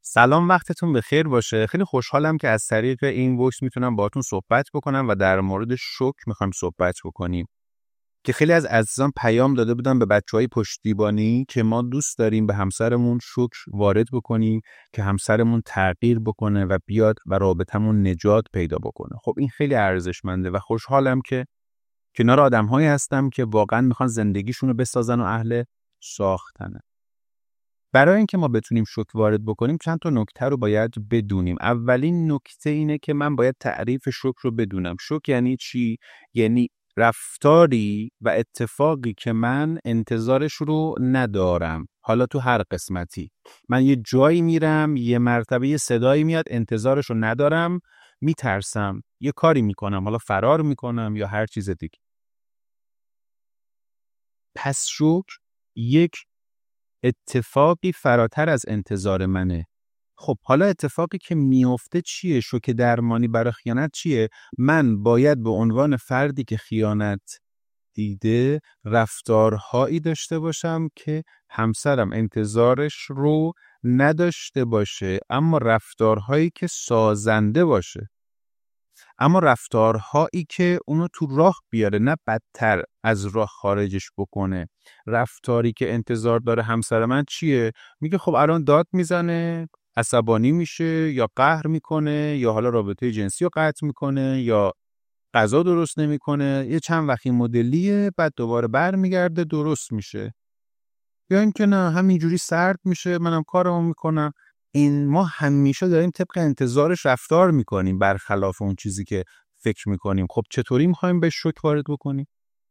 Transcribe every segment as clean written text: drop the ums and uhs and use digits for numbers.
سلام، وقتتون بخیر باشه. خیلی خوشحالم که از طریق این وایس میتونم باهاتون صحبت بکنم و در مورد شوک میخوایم صحبت بکنیم که خیلی از عزیزان پیام داده بودن به بچهای پشتیبانی که ما دوست داریم به همسرمون شوک وارد بکنیم که همسرمون تغییر بکنه و بیاد و رابطمون نجات پیدا بکنه. خب این خیلی ارزشمنده و خوشحالم که کنار آدم‌هایی هستم که واقعا میخوان زندگیشونو بسازن و اهل ساختنه. برای اینکه ما بتونیم شوک وارد بکنیم چند تا نکته رو باید بدونیم. اولین نکته اینه که من باید تعریف شوک رو بدونم. شوک یعنی چی؟ یعنی رفتاری و اتفاقی که من انتظارش رو ندارم. حالا تو هر قسمتی من یه جایی میرم، یه مرتبه یه صدایی میاد، انتظارش رو ندارم، میترسم، یه کاری میکنم، حالا فرار میکنم یا هر چیز دیگه. پس شوک یک اتفاقی فراتر از انتظار منه. خب حالا اتفاقی که میفته چیه؟ شوک درمانی برای خیانت چیه؟ من باید به عنوان فردی که خیانت دیده رفتارهایی داشته باشم که همسرم انتظارش رو نداشته باشه، اما رفتارهایی که سازنده باشه، اما رفتارهایی که اونو تو راه بیاره، نه بدتر از راه خارجش بکنه. رفتاری که انتظار داره همسر من چیه؟ میگه خب الان داد میزنه، عصبانی میشه یا قهر میکنه یا حالا رابطه جنسی رو قطع میکنه یا غذا درست نمیکنه، یه چند وقتی مدلیه، بعد دوباره برمیگرده درست میشه. یا اینکه نه همینجوری سرد میشه، منم کارمو میکنم. این ما همیشه داریم طبق انتظارش رفتار میکنیم برخلاف اون چیزی که فکر میکنیم. خب چطوری میخوایم به شوک وارد بکنیم؟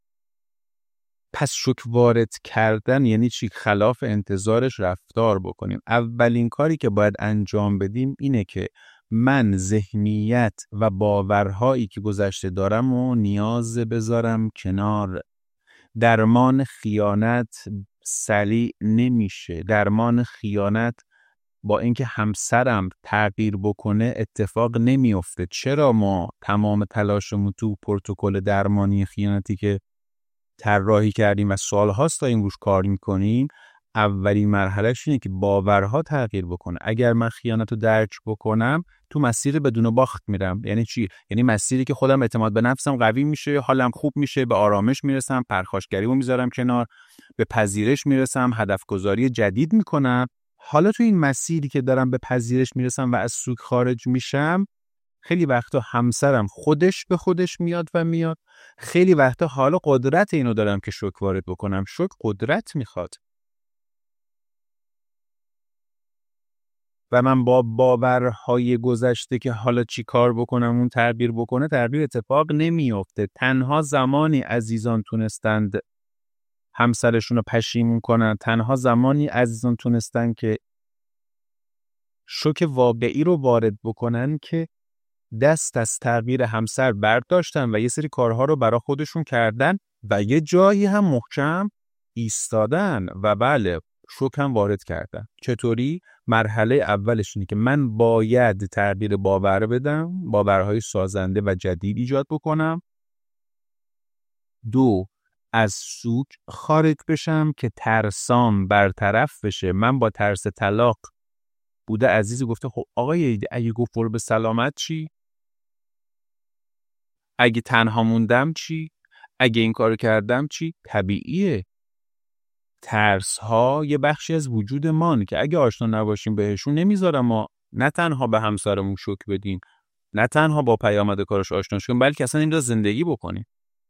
پس شوک وارد کردن یعنی چی؟ خلاف انتظارش رفتار بکنیم. اولین کاری که باید انجام بدیم اینه که من ذهنیت و باورهایی که گذشته دارم و نیاز بذارم کنار. درمان خیانت سریع نمیشه. درمان خیانت با اینکه همسرم تغییر بکنه اتفاق نمیفته. چرا ما تمام تلاشمون تو پروتکل درمانی خیانتی که طراحی کردیم و سال‌هاست تا این روش کار میکنیم، اولین مرحلهش اینه که باورها تغییر بکنه. اگر من خیانت رو درک بکنم تو مسیر بدون باخت میرم. یعنی چی؟ یعنی مسیری که خودم اعتماد به نفسم قوی میشه، حالم خوب میشه، به آرامش میرسم، پرخاشگریمو میذارم کنار، به پذیرش میرسم، هدف گذاری جدید میکنم. حالا تو این مسیری که دارم به پذیرش میرسم و از سوک خارج میشم، خیلی وقتا همسرم خودش به خودش میاد. خیلی وقتا حالا قدرت اینو دارم که شوک وارد بکنم. شوک قدرت میخواد و من با باورهای گذشته که حالا چی کار بکنم اون تغییر بکنه، تغییر اتفاق نمیفته. تنها زمانی عزیزان تونستند همسرشون رو پشیمون کنن، تنها زمانی عزیزان تونستن که شوک واقعی رو وارد بکنن که دست از تغییر همسر برداشتن و یه سری کارها رو برای خودشون کردن و یه جایی هم محکم ایستادن و بله شوک هم وارد کردن. چطوری؟ مرحله اولش اینه که من باید تغییر باور بدم، باورهای سازنده و جدید ایجاد بکنم. 2 از سوک خارج بشم که ترسام برطرف بشه. من با ترس طلاق بوده عزیزی گفته خب آقای اگه گفت برو به سلامت چی؟ اگه تنها موندم چی؟ اگه این کارو کردم چی؟ طبیعیه. ترس ها یه بخشی از وجود ما که اگه آشنا نباشیم بهشون نمیذارم ما نه تنها به همسرمون شوک بدیم، نه تنها با پیامد کارش آشنا شیم، بلکه اصلا اینجا زندگی بکنیم.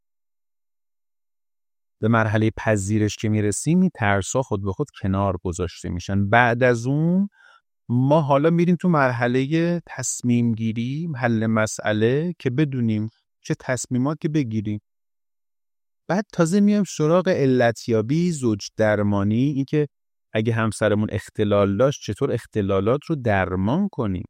به مرحله پذیرش که میرسیم این ترس ها خود به خود کنار گذاشته میشن. بعد از اون ما حالا میریم تو مرحله تصمیم گیری، حل مسئله که بدونیم چه تصمیماتی بگیریم. بعد تازه میایم سراغ علتیابی، زوج درمانی، این که اگه همسرمون اختلال داشت چطور اختلالات رو درمان کنیم.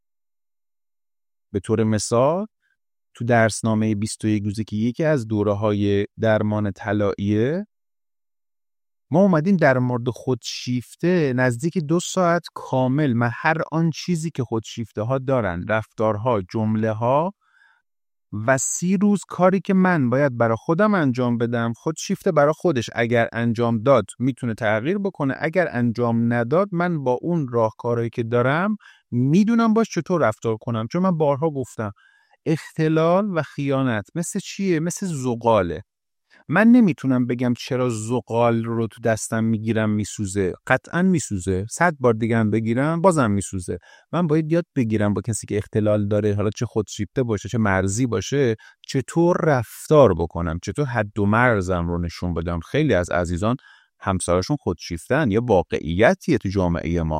به طور مثال تو درسنامه 21 روزه که یکی از دوره‌های درمان طلاییه، ما اومدیم در مورد خودشیفته نزدیک 2 ساعت کامل من هر آن چیزی که خودشیفته ها دارن، رفتارها، جمله ها و 30 روز کاری که من باید برای خودم انجام بدم، خود شیفته برای خودش اگر انجام داد میتونه تغییر بکنه، اگر انجام نداد من با اون راهکارهایی که دارم میدونم باش چطور رفتار کنم. چون من بارها گفتم اختلال و خیانت مثل چیه؟ مثل زغاله. من نمیتونم بگم چرا زغال رو تو دستم میگیرم میسوزه. قطعا میسوزه، 100 بار دیگه هم بگیرم بازم میسوزه. من باید یاد بگیرم با کسی که اختلال داره، حالا چه خودشیفته باشه چه مرزی باشه، چطور رفتار بکنم، چطور حد و مرزم رو نشون بدم. خیلی از عزیزان همسرشون خودشیفتن، یه واقعیتیه تو جامعه ما.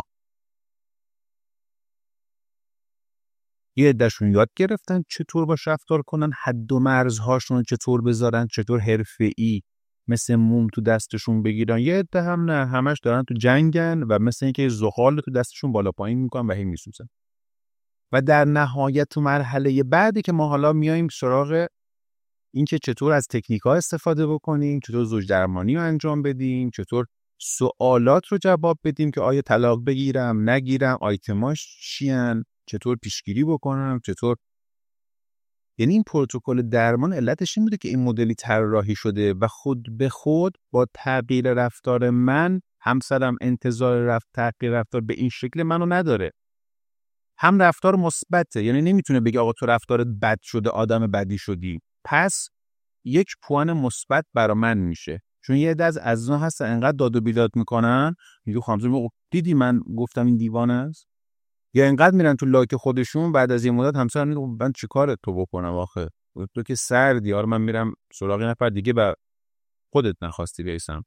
یه عده‌شون یاد گرفتن چطور باش رفتار کنن، حد و مرزهاشون رو چطور بذارن، چطور حرفه‌ای مثل موم تو دستشون بگیرن. یه عده هم نه، همش دارن تو جنگن و مثل اینکه زغال تو دستشون بالا پایین میکنن و هی میسوزن. و در نهایت تو مرحله بعدی که ما حالا میایم سراغ این که چطور از تکنیک‌ها استفاده بکنیم، چطور زوج درمانی رو انجام بدیم، چطور سوالات رو جواب بدیم که آیا طلاق بگیرم نگیرم، آیتماش چیان، چطور پیشگیری بکنم، چطور. یعنی این پروتکل درمان علتش این بوده که این مدلی طراحی شده و خود به خود با تغییر رفتار من، همسرم انتظار تغییر رفتار به این شکل منو نداره. هم رفتار مثبته، یعنی نمیتونه بگه آقا تو رفتار بد شده آدم بدی شدی، پس یک پوان مثبت برا من میشه. چون یه عده از عزیزان هستن انقدر داد و بیداد میکنن، میگه خانم دیدی من گفتم این دیوانه است، یا اینقدر میرن تو لایک خودشون، بعد از یه مدت همسر میگه من چیکار تو بکنم آخه تو که سردی، آره من میرم سراغ نفر دیگه و خودت نخواستی بیای سمت.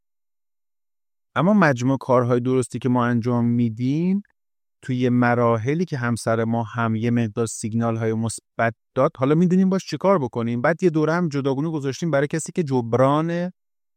اما مجموع کارهای درستی که ما انجام میدیم توی مراحلی که همسر ما هم یه مقدار سیگنال های مثبت داد، حالا میدونیم باش چیکار بکنیم. بعد یه دوره هم جداگونه گذاشتیم برای کسی که جبران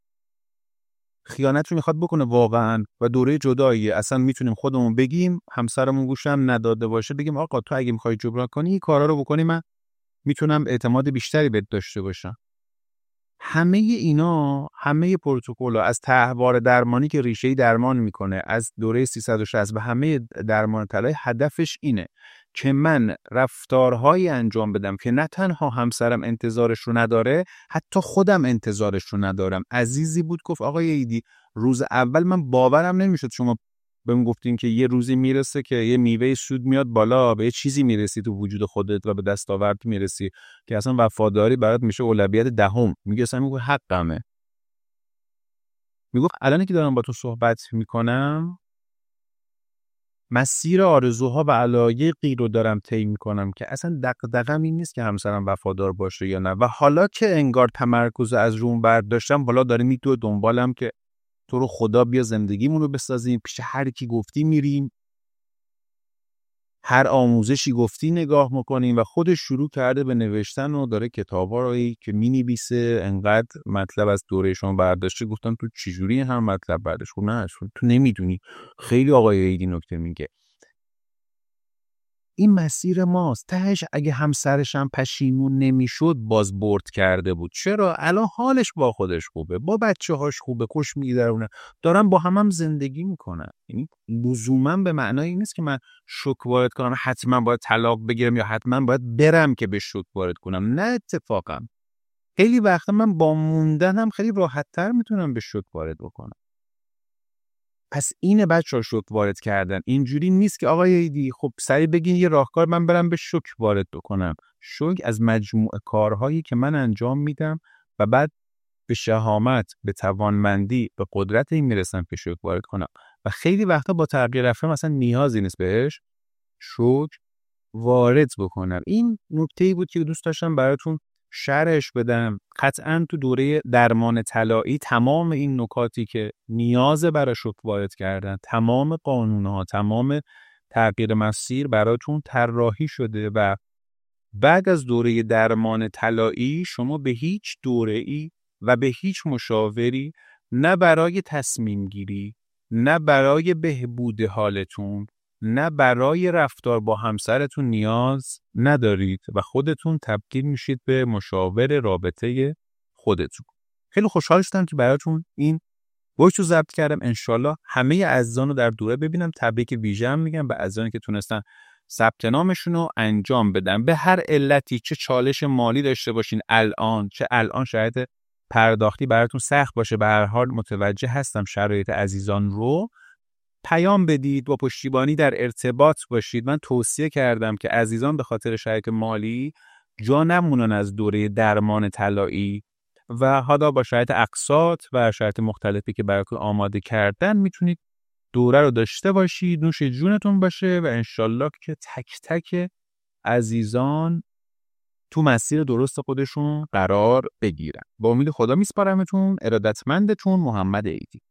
خیانت رو میخواد بکنه واقعا و دوره جدایی اصلا میتونیم خودمون بگیم، همسرمون گوشم نداده باشه بگیم آقا تو اگه میخوای جبران کنی این کارا رو بکنی، من میتونم اعتماد بیشتری بهت داشته باشم. همه اینا، همه پروتکل‌ها، از تحوار درمانی که ریشه‌ای درمان میکنه، از دوره 360 و همه درمان طلایی، هدفش اینه که من رفتارهایی انجام بدم که نه تنها همسرم انتظارش رو نداره، حتی خودم انتظارش رو ندارم. عزیزی بود گفت آقای ایدی روز اول من باورم نمیشد شما بهم گفتین که یه روزی میرسه که یه میوه سود میاد بالا، به یه چیزی میرسی تو وجود خودت و به دستاورد میرسی که اصلا وفاداری برات میشه اولویت دهم. میگه اصلا میگه حقمه. میگفت الان که دارم با تو صحبت میکنم مسیر آرزوها و علایقی رو دارم طی میکنم که اصلا دغدغه‌م این نیست که همسرم وفادار باشه یا نه، و حالا که انگار تمرکز از روم برداشتم، حالا داره میدوه دنبالم که تو رو خدا بیا زندگیمون رو بسازیم، پیش هر کی گفتی میریم، هر آموزشی گفتی نگاه میکنیم. و خودش شروع کرده به نوشتن و داره کتابا رو که مینویسه. انقدر مطلب از دورهشون برداشته. گفتم تو چجوری هم مطلب برداشت؟ خب نه تو نمیدونی. خیلی آقای ایدی نکته میگه این مسیر ماست. تهش اگه همسرش هم پشیمون نمیشد باز برد کرده بود. چرا؟ الان حالش با خودش خوبه، با بچه‌هاش خوبه، خوش میگذرونه، دارن با هم زندگی میکنن. یعنی لزوما به معنای این نیست که من شوک وارد کنم، حتما باید طلاق بگیرم یا حتما باید برم که به شوک وارد کنم. نه اتفاقا خیلی وقتا من با موندنم خیلی راحت‌تر میتونم به شوک وارد بکنم. پس اینه بچه‌ها شوک وارد کردن. اینجوری نیست که آقای ایدی خب سریع بگین یه راهکار من برم به شوک وارد بکنم. شوک از مجموعه کارهایی که من انجام میدم و بعد به شهامت، به توانمندی، به قدرت این میرسم که شوک وارد کنم. و خیلی وقتا با تغییر رفتار مثلا نیازی نیست بهش شوک وارد بکنم. این نکته‌ای بود که دوست داشتم براتون شرحش بدم. قطعاً تو دوره درمان طلایی تمام این نکاتی که نیاز برای شوک وارد کردن، تمام قانون‌ها، تمام تغییر مسیر براتون طراحی شده و بعد از دوره درمان طلایی شما به هیچ دوره‌ای و به هیچ مشاوری، نه برای تصمیم گیری، نه برای بهبود حالتون، نه برای رفتار با همسرتون نیاز ندارید و خودتون تبدیل میشید به مشاور رابطه خودتون. خیلی خوشحال شدم که براتون این وایس رو ضبط کردم. انشالله همه عزیزان رو در دوره ببینم. تبریک ویژه هم میگم به عزیزانی که تونستن ثبت نامشون رو انجام بدن. به هر علتی، چه چالش مالی داشته باشین الان، چه الان شاید پرداختی براتون سخت باشه، به هر حال متوجه هستم شرایط عزیزان رو، پیام بدید، با پشتیبانی در ارتباط باشید. من توصیه کردم که عزیزان به خاطر شرایط مالی جا نمونن از دوره درمان طلایی و حالا با شرایط اقساط و شرایط مختلفی که براتون آماده کردن میتونید دوره رو داشته باشید. نوش جونتون باشه و انشالله که تک تک عزیزان تو مسیر درست خودشون قرار بگیرن. با امید خدا میسپارمتون. ارادتمندتون محمد عیدی.